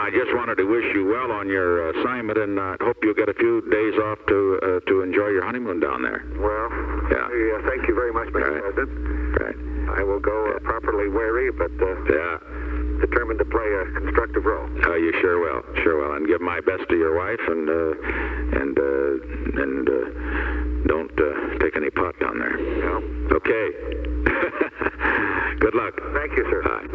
I just wanted to wish you well on your assignment, and hope you'll get a few days off to enjoy your honeymoon down there. Well, thank you very much, Mr. President. Right. I will go properly wary, but determined to play a constructive role. Oh, you sure will, and give my best to your wife, and don't take any pot down there. No. Okay. Good luck. Thank you, sir. Bye.